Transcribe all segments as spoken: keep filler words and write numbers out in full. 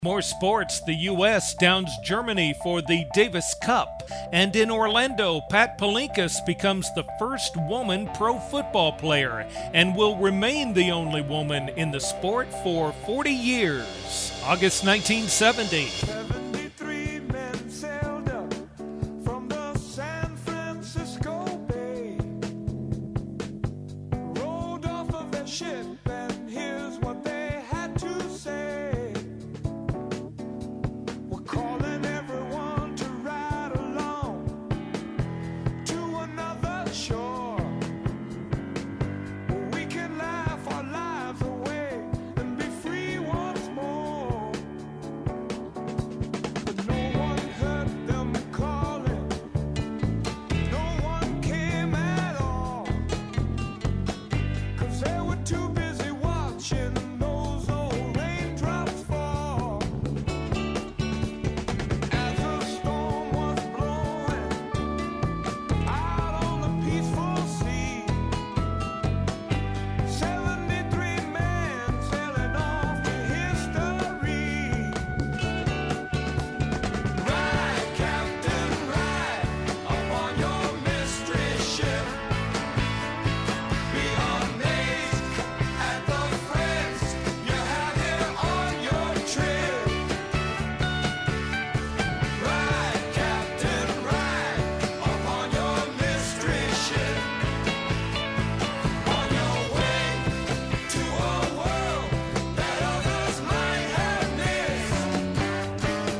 More sports, the U S downs Germany for the Davis Cup. And in Orlando, Pat Palinkas becomes the first woman pro football player and will remain the only woman in the sport for forty years. August nineteen seventy. seventy-three men sailed up from the San Francisco Bay, rolled off of their ship, and here's what they had to say. We're calling everyone to ride along to another shore, where we can laugh our lives away and be free once more. But no one heard them calling, no one came at all, 'cause they were too busy watching those old raindrops fall. As the storm was blowing out on the peaceful sea, seventy-three men sailing off to history. Ride, Captain, ride upon your mystery ship. Be amazed at the friends you have here on your trip. Ride, Captain, ride upon your mystery ship. On your way to a world that others might have missed.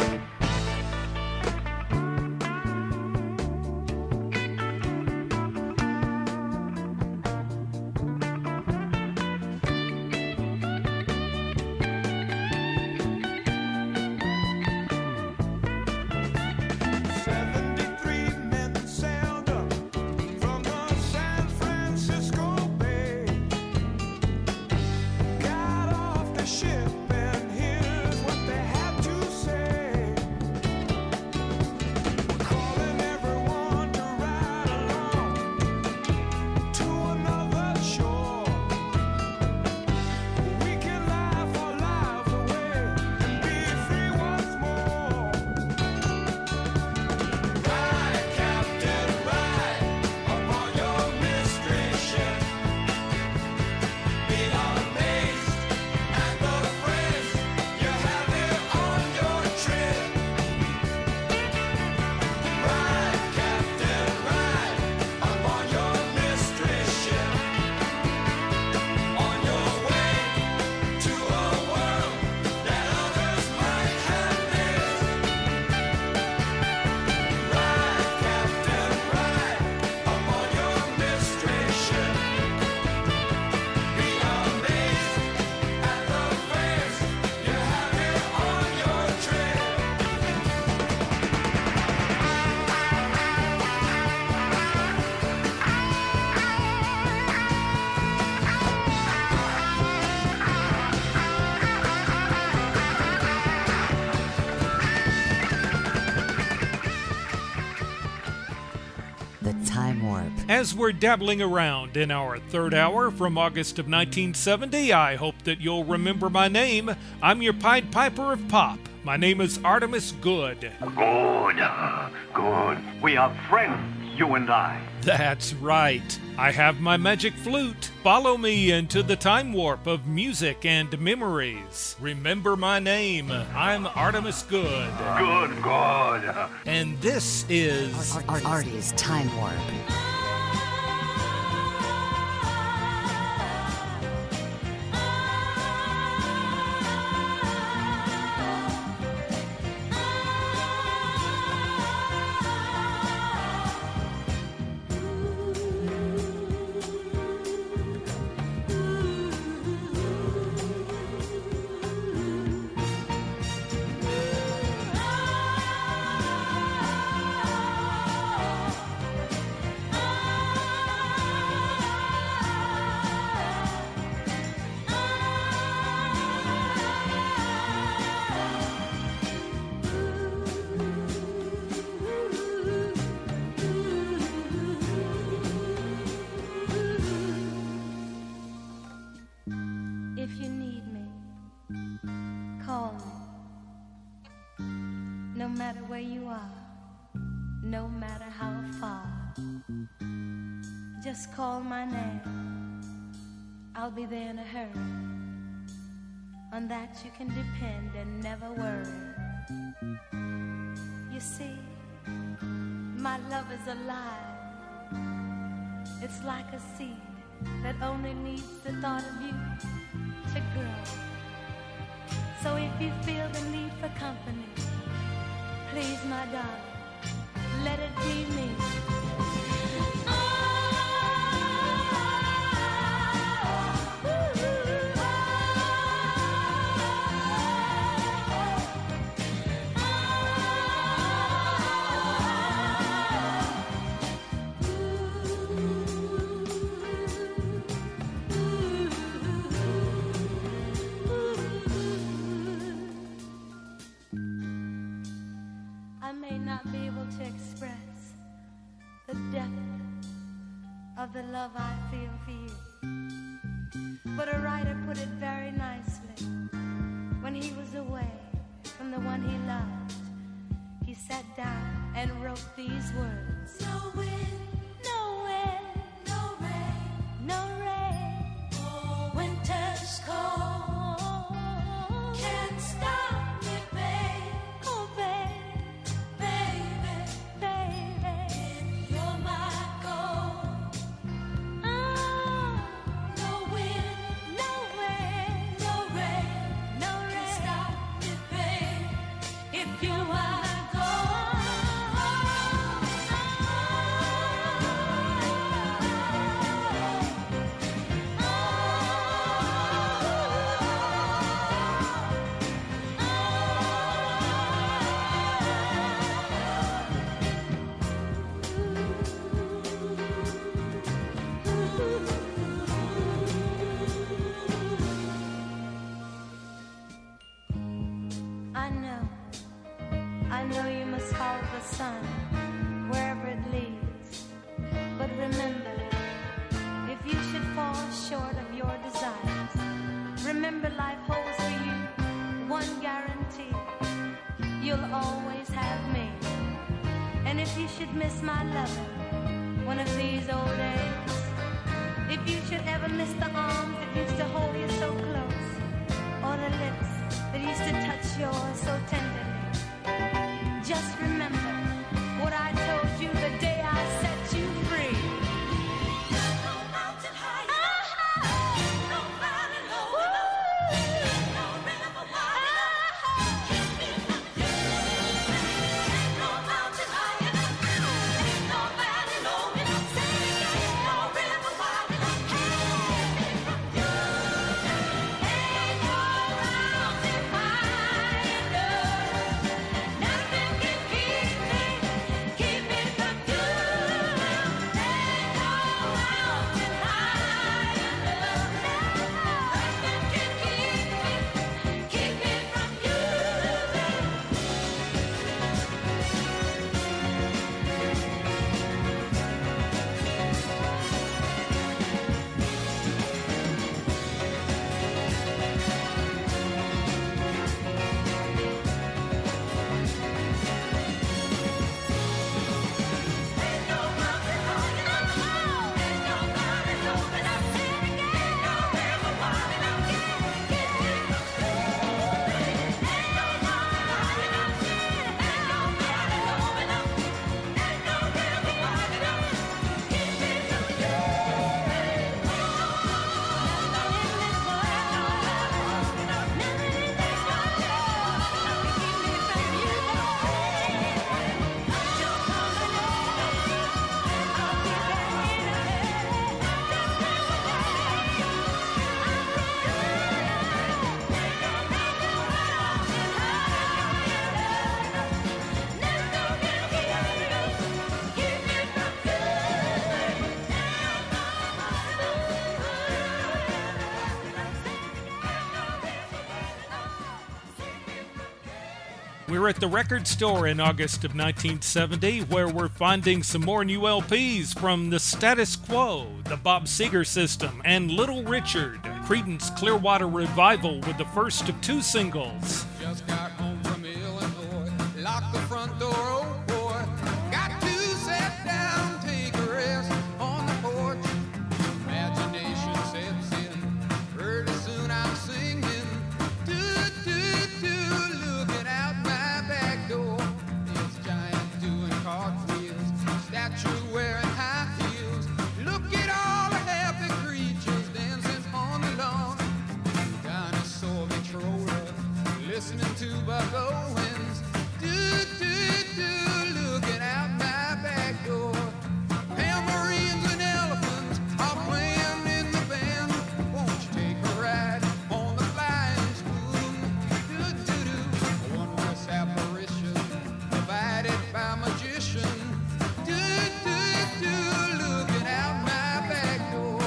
seventy-three men sailed up from the San Francisco Bay, got off the ship, and here's what they had to say. We're calling everyone to ride along to another shore, where we can laugh our lives away and be free once more. Ride, Captain, ride upon your mystery ship. Be amazed at the friends you have here on your trip. Ride, Captain, ride upon your mystery ship. On your way to a world that others might have missed. Ride, Captain, ride upon your mystery ship. Be amazed at the friends you have here on your trip. The Time Warp. As we're dabbling around in our third hour from August of nineteen seventy, I hope that you'll remember my name. I'm your Pied Piper of Pop. My name is Artemis Good. Good, good. We are friends, you and I. That's right. I have my magic flute. Follow me into the time warp of music and memories. Remember my name. I'm Artemis Good. Good, good. And this is... Ar- Ar- Artie's Time Warp. Ah matter where you are, no matter how far, just call my name. I'll be there in a hurry. On that you can depend and never worry. You see, my love is alive. It's like a seed that only needs the thought of you to grow. So if you feel the need for company, please, my darling, let it be me. I may not be able to express the depth of the love I feel for you, but a writer put it very nicely. When he was away from the one he loved, he sat down and wrote these words. No wind, no wind, no rain, no rain. Oh, winter's cold can't stop me, babe. Oh, babe, baby, baby, you're my gold. Oh, no wind, no wind, no rain, no rain can stop me, babe. If you are I know, I know you must follow the sun wherever it leads. But remember, if you should fall short of your desires, remember life holds for you one guarantee. You'll always have me. And if you should miss my loving one of these old days, if you should ever miss the arms that used to hold you so close, or the lips that used to touch yours so tenderly, just remember what I told you the day I set you free. No mountain high enough, no valley low enough, no river wide enough, keep me from you. No mountain high enough, no valley low enough, no river wide enough, keep me from you. Ain't no mountain high enough, nothing can keep me, keep me from you. Ain't no mountain high enough, nothing can keep me, keep me from you. Ain't no mountain high enough, ain't no valley low enough, ain't no river wide enough, keep me from you. Ain't no mountain high enough, ain't no valley low enough, ain't no river wide enough, keep me from you. We're at the record store in August of nineteen seventy, where we're finding some more new L Ps from The Status Quo, the Bob Seger System, and Little Richard. Creedence Clearwater Revival with the first of two singles. Just got home from Illinois, locked the front tobacco winds. Do, do, do, looking out my back door. Tambourines and elephants are playing in the band. Won't you take a ride on the flying spoon? Do, do, do, a wondrous apparition provided by magician. Do, do, do, looking out my back door.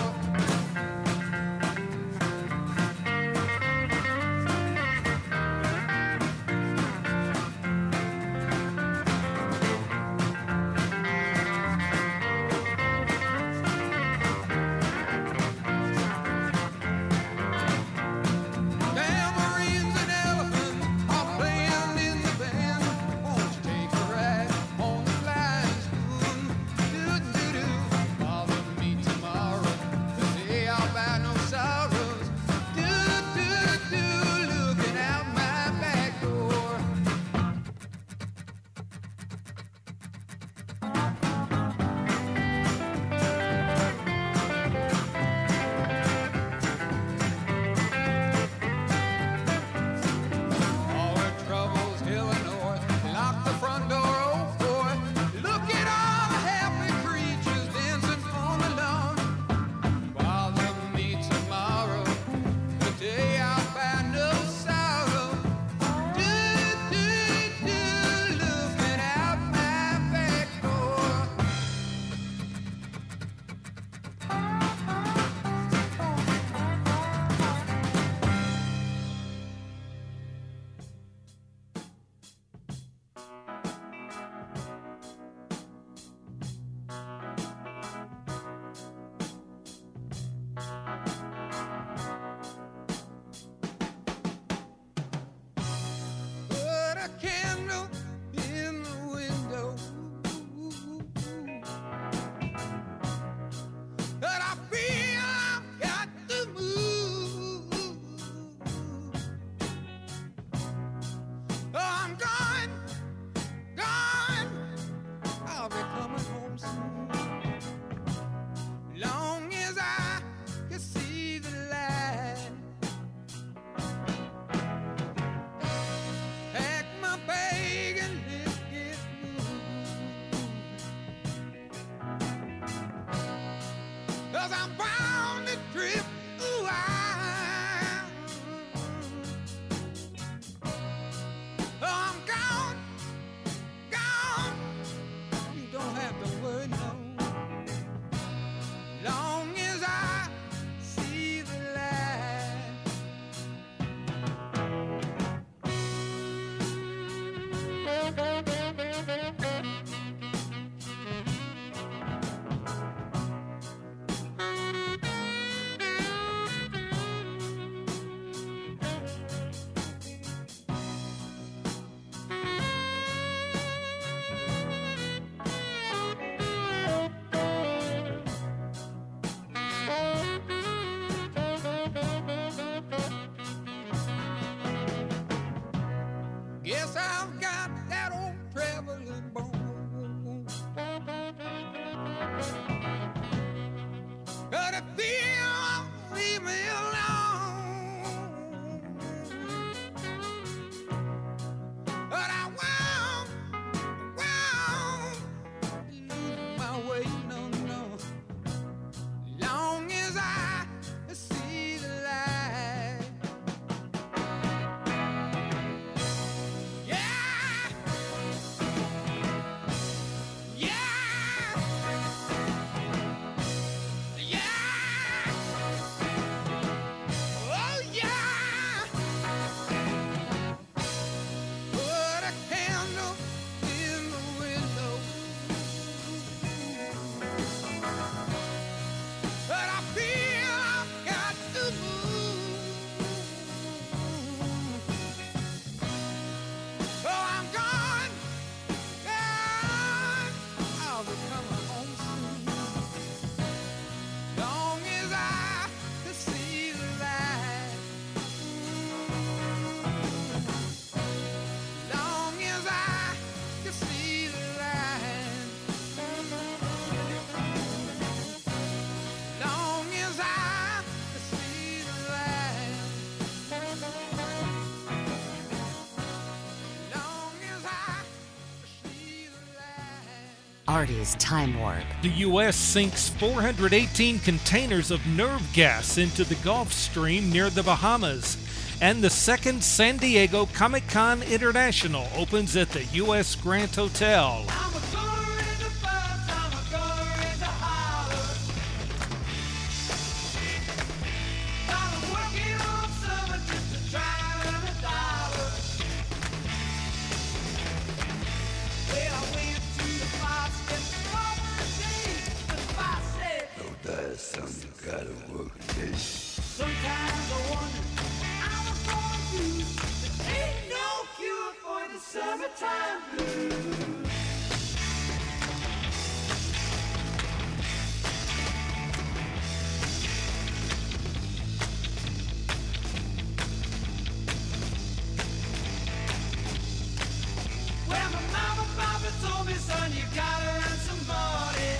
Tambourines and elephants are playing in the band. Won't you take a ride on the flying spoon? Do, do, do. Bother me tomorrow. The day I'll buy no sorrows. Do, do, do. Looking out my back door. All our troubles heading north. Lock the front door, oh boy. Look at all the happy creatures dancing on the lawn. Bother me tomorrow, the day I'll buy no sorrow. Do, do, do, looking out my back door. Put a candle in the window. But I feel I've got to move. Oh, I'm gone, gone. I'll be coming home soon. Long as I can see the light. Pack my bag and let's get moving. 'Cause I'm bound to trip. Ooh, I, oh, I'm gone, gone. You don't have to worry, no. Long as I see the light. Guess I've got that old traveling bone. But if you won't leave me alone, but I won't, won't lose my way, no, no. Long as I see the light. Yeah, Artie's Time Warp. The U S sinks four hundred eighteen containers of nerve gas into the Gulf Stream near the Bahamas. And the second San Diego Comic-Con International opens at the U S Grant Hotel. I'm a goer in the bus, I'm a goer in the holler. I'm working on summer just to try to earn a dollar. Well, I went to the five steps over the day. The five said, No, that's something you gotta work again. sometimes I wonder I was born blue. There ain't no cure for the summertime blues. Well, my mama, papa told me, son, you gotta earn some money.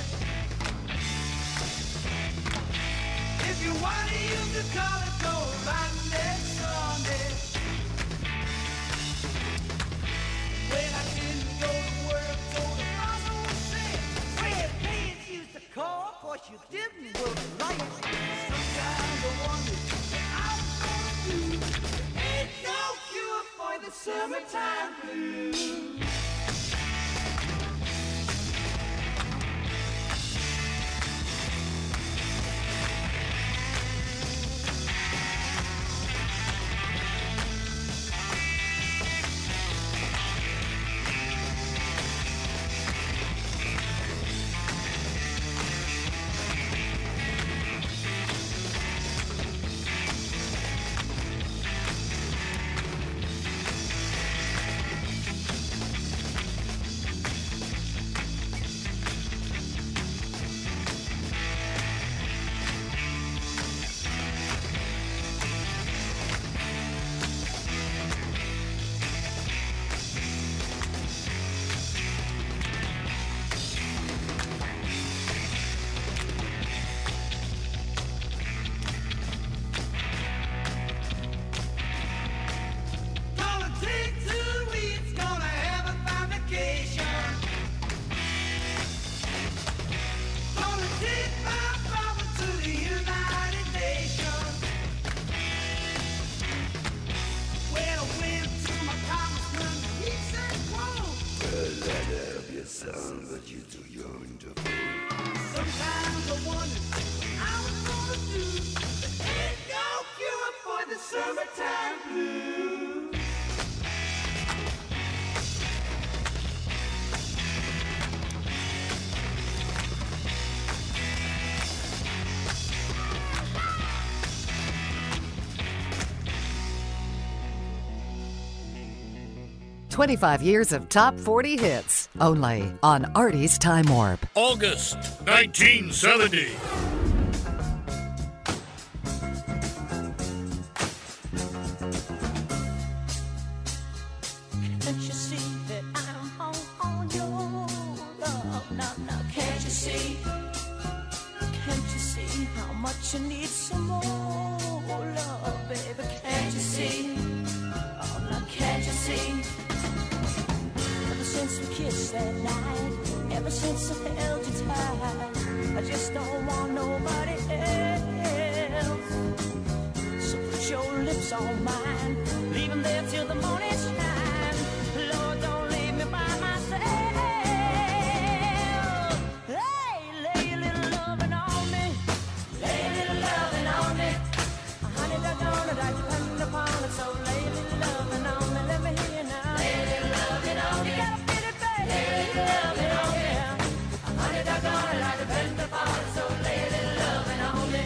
If you wanna use the color, go right next Sunday. When I didn't go to work, told the boss I was sick. Red pants used to call, cause you didn't work right. Sometimes I wonder what I was gonna do. Ain't no cure for the summertime blues. Gonna take two weeks, gonna have a fine vacation. Gonna take my father to the United Nations. When I went to my congressman, he said, whoa. Well, that help you, son, but you're too young to fool. Sometimes I wonder what I was gonna do. There ain't no cure for the summertime blues. twenty-five years of top forty hits, only on Artie's Time Warp. August nineteen seventy. Can't you see that I'm on, on your love? Now, now, can't you see? Can't you see how much you need some more love, baby? Can't you see? Oh, now, can't you see? Ever since we kissed that night, ever since I held you tight, I just don't want nobody else. So put your lips on mine, leave them there till the morning shine. Lord, don't leave me by myself. Hey, lay a little loving on me, lay a little loving on me. Honey, don't know that I depend upon it, so lay a little loving on me. Let me hear you now. Lay a little loving on me. You gotta feel it, baby. Lay a little loving on me. Honey, don't know that I depend upon it, so lay a little loving on me.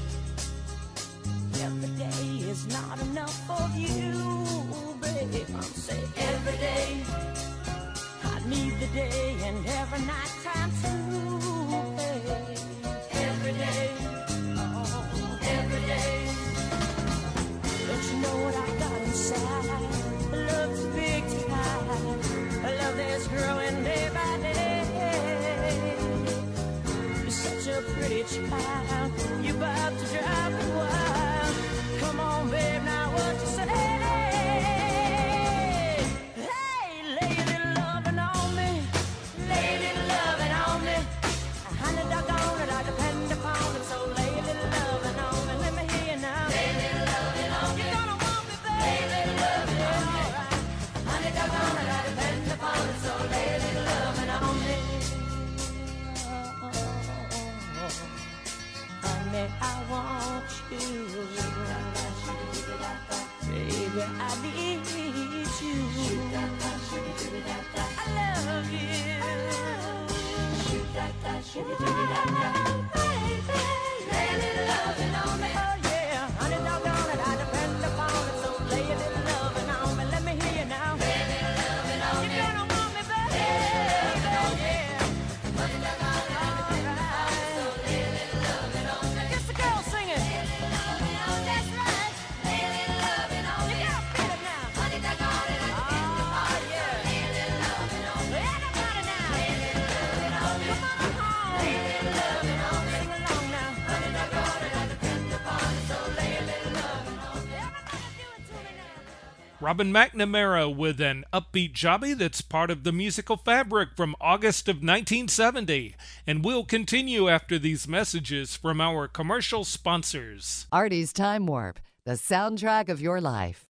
Every day is not enough of you, babe. I'm saying every day. I need the day and every night time too, babe. Every day, oh, every day. Don't you know what I got inside? Love's big to hide. Love that's growing day by day. You're such a pretty child. You're about to drive me wild. Come on, babe, now what you say? Hey, lay a little loving on me. Lay a little loving Robin McNamara with an upbeat jobby that's part of the musical fabric from August of nineteen seventy. And we'll continue after these messages from our commercial sponsors. Artie's Time Warp, the soundtrack of your life.